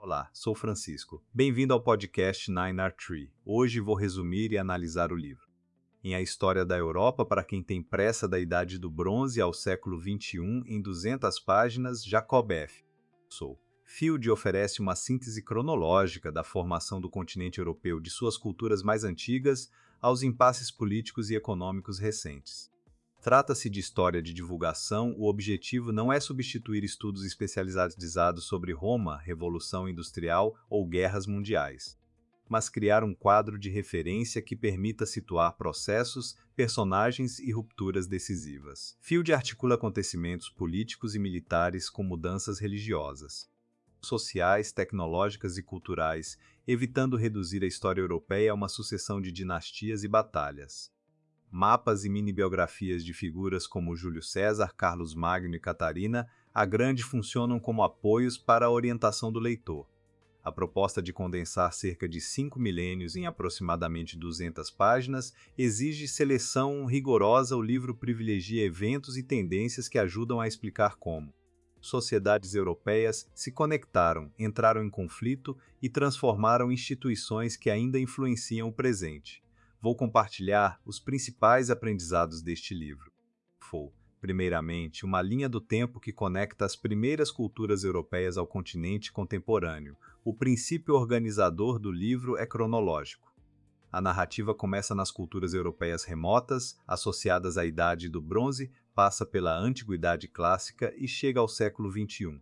Olá, sou Francisco. Bem-vindo ao podcast 9R3. Hoje vou resumir e analisar o livro. Em A História da Europa para quem tem pressa da Idade do Bronze ao século XXI, em 200 páginas, Jacob F. Sou. Field oferece uma síntese cronológica da formação do continente europeu de suas culturas mais antigas aos impasses políticos e econômicos recentes. Trata-se de história de divulgação, o objetivo não é substituir estudos especializados sobre Roma, Revolução Industrial ou guerras mundiais, mas criar um quadro de referência que permita situar processos, personagens e rupturas decisivas. Field articula acontecimentos políticos e militares com mudanças religiosas, sociais, tecnológicas e culturais, evitando reduzir a história europeia a uma sucessão de dinastias e batalhas. Mapas e mini-biografias de figuras como Júlio César, Carlos Magno e Catarina a Grande funcionam como apoios para a orientação do leitor. A proposta de condensar cerca de 5 milênios em aproximadamente 200 páginas exige seleção rigorosa. O livro privilegia eventos e tendências que ajudam a explicar como sociedades europeias se conectaram, entraram em conflito e transformaram instituições que ainda influenciam o presente. Vou compartilhar os principais aprendizados deste livro. Primeiramente, uma linha do tempo que conecta as primeiras culturas europeias ao continente contemporâneo. O princípio organizador do livro é cronológico. A narrativa começa nas culturas europeias remotas, associadas à Idade do Bronze, passa pela Antiguidade Clássica e chega ao século XXI.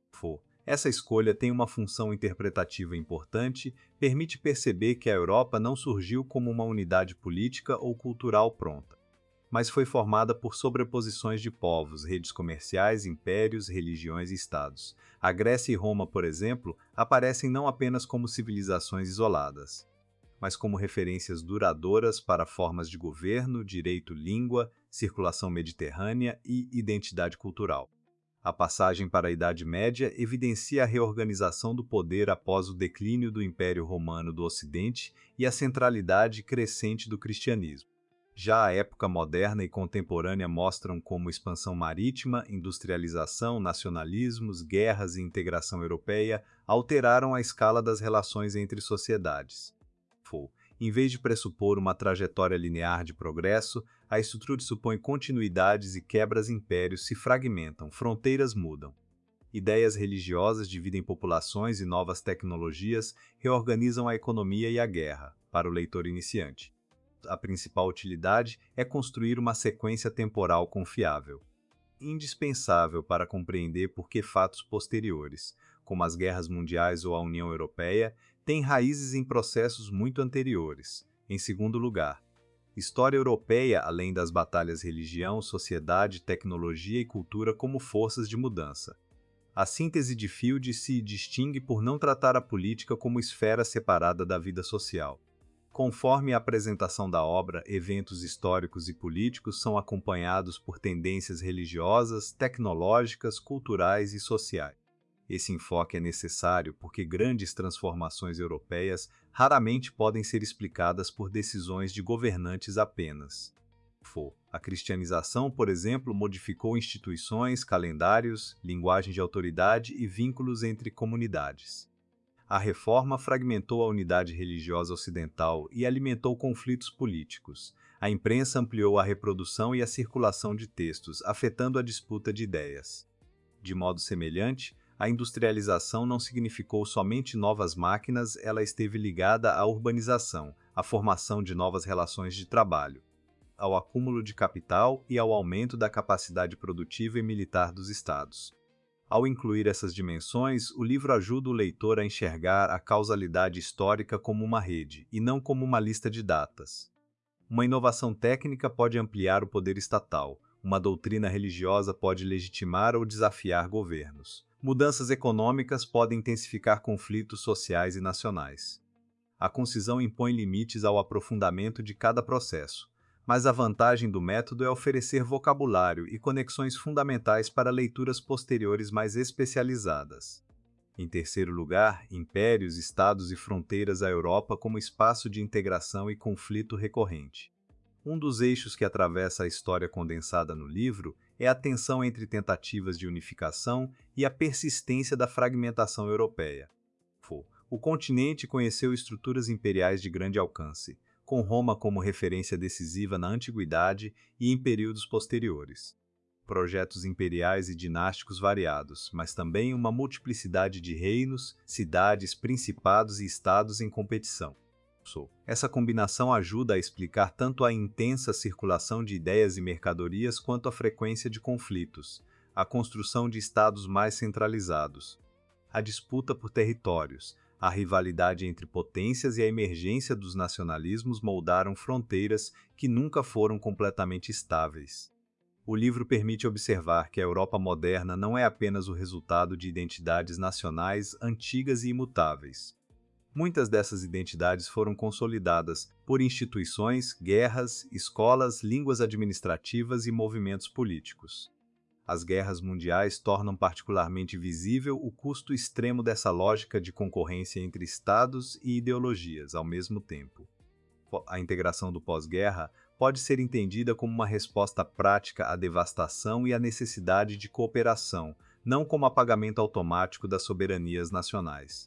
Essa escolha tem uma função interpretativa importante, permite perceber que a Europa não surgiu como uma unidade política ou cultural pronta, mas foi formada por sobreposições de povos, redes comerciais, impérios, religiões e estados. A Grécia e Roma, por exemplo, aparecem não apenas como civilizações isoladas, mas como referências duradouras para formas de governo, direito, língua, circulação mediterrânea e identidade cultural. A passagem para a Idade Média evidencia a reorganização do poder após o declínio do Império Romano do Ocidente e a centralidade crescente do cristianismo. Já a época moderna e contemporânea mostram como expansão marítima, industrialização, nacionalismos, guerras e integração europeia alteraram a escala das relações entre sociedades. Em vez de pressupor uma trajetória linear de progresso, a estrutura supõe continuidades e quebras. Impérios se fragmentam, fronteiras mudam. Ideias religiosas dividem populações e novas tecnologias reorganizam a economia e a guerra, para o leitor iniciante. A principal utilidade é construir uma sequência temporal confiável, indispensável para compreender por que fatos posteriores, como as guerras mundiais ou a União Europeia, têm raízes em processos muito anteriores. Em segundo lugar, história europeia além das batalhas religião, sociedade, tecnologia e cultura como forças de mudança. A síntese de Field se distingue por não tratar a política como esfera separada da vida social. Conforme a apresentação da obra, eventos históricos e políticos são acompanhados por tendências religiosas, tecnológicas, culturais e sociais. Esse enfoque é necessário porque grandes transformações europeias raramente podem ser explicadas por decisões de governantes apenas. A cristianização, por exemplo, modificou instituições, calendários, linguagem de autoridade e vínculos entre comunidades. A reforma fragmentou a unidade religiosa ocidental e alimentou conflitos políticos. A imprensa ampliou a reprodução e a circulação de textos, afetando a disputa de ideias. De modo semelhante, a industrialização não significou somente novas máquinas, ela esteve ligada à urbanização, à formação de novas relações de trabalho, ao acúmulo de capital e ao aumento da capacidade produtiva e militar dos estados. Ao incluir essas dimensões, o livro ajuda o leitor a enxergar a causalidade histórica como uma rede, e não como uma lista de datas. Uma inovação técnica pode ampliar o poder estatal, uma doutrina religiosa pode legitimar ou desafiar governos. Mudanças econômicas podem intensificar conflitos sociais e nacionais. A concisão impõe limites ao aprofundamento de cada processo, mas a vantagem do método é oferecer vocabulário e conexões fundamentais para leituras posteriores mais especializadas. Em terceiro lugar, impérios, estados e fronteiras à Europa como espaço de integração e conflito recorrente. Um dos eixos que atravessa a história condensada no livro é a tensão entre tentativas de unificação e a persistência da fragmentação europeia. O continente conheceu estruturas imperiais de grande alcance, com Roma como referência decisiva na antiguidade e em períodos posteriores. Projetos imperiais e dinásticos variados, mas também uma multiplicidade de reinos, cidades, principados e estados em competição. Essa combinação ajuda a explicar tanto a intensa circulação de ideias e mercadorias quanto a frequência de conflitos, a construção de estados mais centralizados, a disputa por territórios, a rivalidade entre potências e a emergência dos nacionalismos moldaram fronteiras que nunca foram completamente estáveis. O livro permite observar que a Europa moderna não é apenas o resultado de identidades nacionais antigas e imutáveis. Muitas dessas identidades foram consolidadas por instituições, guerras, escolas, línguas administrativas e movimentos políticos. As guerras mundiais tornam particularmente visível o custo extremo dessa lógica de concorrência entre estados e ideologias ao mesmo tempo. A integração do pós-guerra pode ser entendida como uma resposta prática à devastação e à necessidade de cooperação, não como apagamento automático das soberanias nacionais.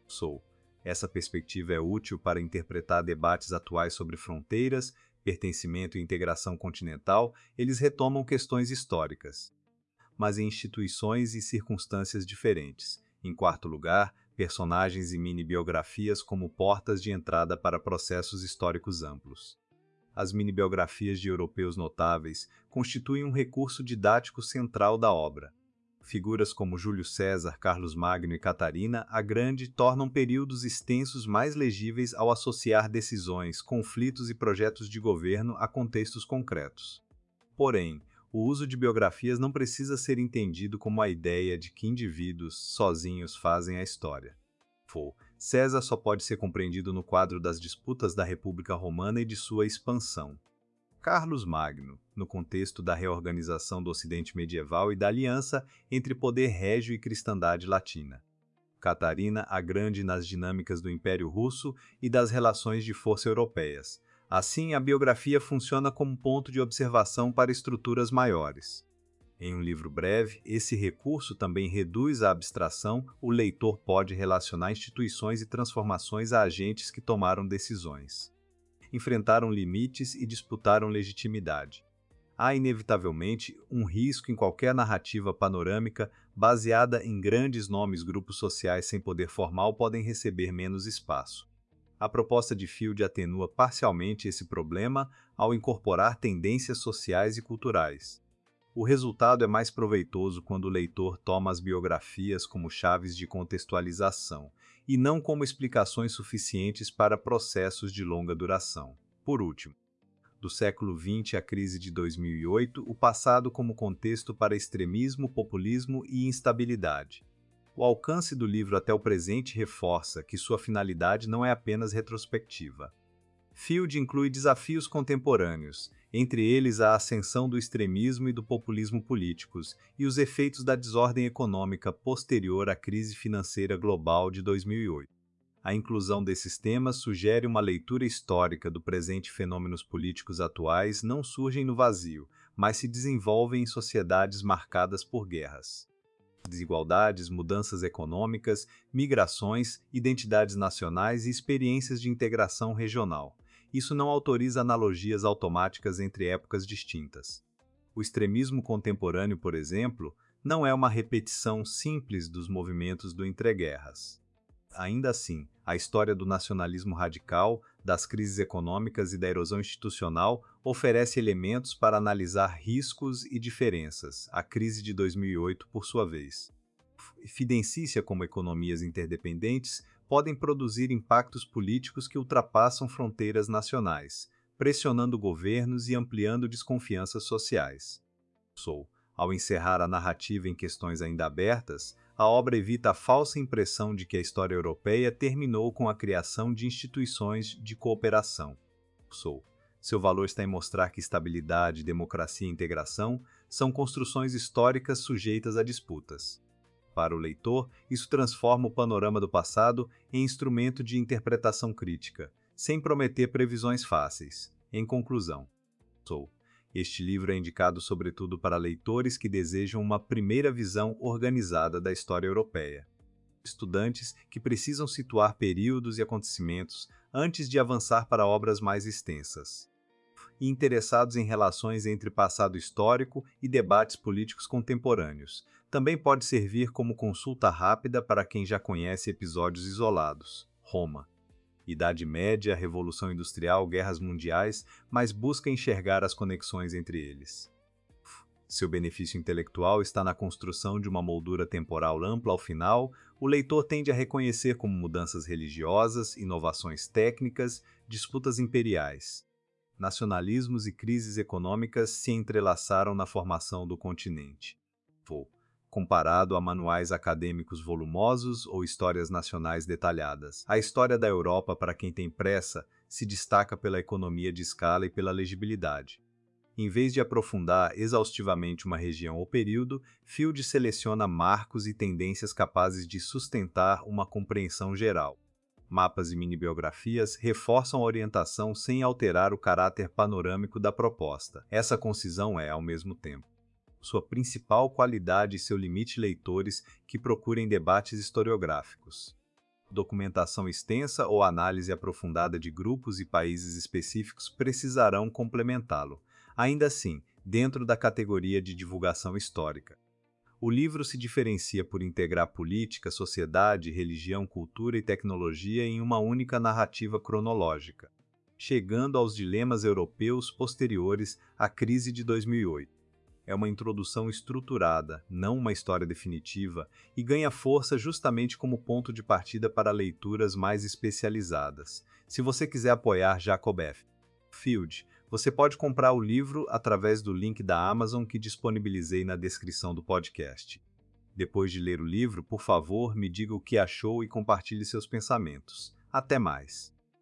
Essa perspectiva é útil para interpretar debates atuais sobre fronteiras, pertencimento e integração continental. Eles retomam questões históricas, mas em instituições e circunstâncias diferentes. Em quarto lugar, personagens e mini-biografias como portas de entrada para processos históricos amplos. As mini-biografias de europeus notáveis constituem um recurso didático central da obra. Figuras como Júlio César, Carlos Magno e Catarina a Grande tornam períodos extensos mais legíveis ao associar decisões, conflitos e projetos de governo a contextos concretos. Porém, o uso de biografias não precisa ser entendido como a ideia de que indivíduos sozinhos fazem a história. César só pode ser compreendido no quadro das disputas da República Romana e de sua expansão. Carlos Magno, no contexto da reorganização do Ocidente medieval e da aliança entre poder régio e cristandade latina. Catarina a Grande nas dinâmicas do Império Russo e das relações de força europeias. Assim, a biografia funciona como ponto de observação para estruturas maiores. Em um livro breve, esse recurso também reduz a abstração. O leitor pode relacionar instituições e transformações a agentes que tomaram decisões, enfrentaram limites e disputaram legitimidade. Há inevitavelmente um risco em qualquer narrativa panorâmica baseada em grandes nomes. Grupos sociais sem poder formal podem receber menos espaço. A proposta de Field atenua parcialmente esse problema ao incorporar tendências sociais e culturais. O resultado é mais proveitoso quando o leitor toma as biografias como chaves de contextualização e não como explicações suficientes para processos de longa duração. Por último, do século XX à crise de 2008, o passado como contexto para extremismo, populismo e instabilidade. O alcance do livro até o presente reforça que sua finalidade não é apenas retrospectiva. Field inclui desafios contemporâneos, entre eles a ascensão do extremismo e do populismo políticos e os efeitos da desordem econômica posterior à crise financeira global de 2008. A inclusão desses temas sugere uma leitura histórica do presente. Fenômenos políticos atuais não surgem no vazio, mas se desenvolvem em sociedades marcadas por guerras, desigualdades, mudanças econômicas, migrações, identidades nacionais e experiências de integração regional. Isso não autoriza analogias automáticas entre épocas distintas. O extremismo contemporâneo, por exemplo, não é uma repetição simples dos movimentos do entreguerras. Ainda assim, a história do nacionalismo radical, das crises econômicas e da erosão institucional oferece elementos para analisar riscos e diferenças. A crise de 2008, por sua vez, evidencia como economias interdependentes podem produzir impactos políticos que ultrapassam fronteiras nacionais, pressionando governos e ampliando desconfianças sociais. Ao encerrar a narrativa em questões ainda abertas, a obra evita a falsa impressão de que a história europeia terminou com a criação de instituições de cooperação. Seu valor está em mostrar que estabilidade, democracia e integração são construções históricas sujeitas a disputas. Para o leitor, isso transforma o panorama do passado em instrumento de interpretação crítica, sem prometer previsões fáceis. Em conclusão, este livro é indicado sobretudo para leitores que desejam uma primeira visão organizada da história europeia. estudantes que precisam situar períodos e acontecimentos antes de avançar para obras mais extensas, e interessados em relações entre passado histórico e debates políticos contemporâneos. Também pode servir como consulta rápida para quem já conhece episódios isolados. Roma. Idade Média, Revolução Industrial, Guerras Mundiais, mas busca enxergar as conexões entre eles. Seu benefício intelectual está na construção de uma moldura temporal ampla ao final, o leitor tende a reconhecer como mudanças religiosas, inovações técnicas, disputas imperiais. Nacionalismos e crises econômicas se entrelaçaram na formação do continente. Comparado a manuais acadêmicos volumosos ou histórias nacionais detalhadas. A história da Europa, para quem tem pressa, se destaca pela economia de escala e pela legibilidade. Em vez de aprofundar exaustivamente uma região ou período, Field seleciona marcos e tendências capazes de sustentar uma compreensão geral. Mapas e minibiografias reforçam a orientação sem alterar o caráter panorâmico da proposta. Essa concisão é, ao mesmo tempo, sua principal qualidade e seu limite leitores que procurem debates historiográficos. Documentação extensa ou análise aprofundada de grupos e países específicos precisarão complementá-lo, ainda assim, dentro da categoria de divulgação histórica. O livro se diferencia por integrar política, sociedade, religião, cultura e tecnologia em uma única narrativa cronológica, chegando aos dilemas europeus posteriores à crise de 2008. É uma introdução estruturada, não uma história definitiva, e ganha força justamente como ponto de partida para leituras mais especializadas. Se você quiser apoiar Jacob F. Field, você pode comprar o livro através do link da Amazon que disponibilizei na descrição do podcast. Depois de ler o livro, por favor, me diga o que achou e compartilhe seus pensamentos. Até mais!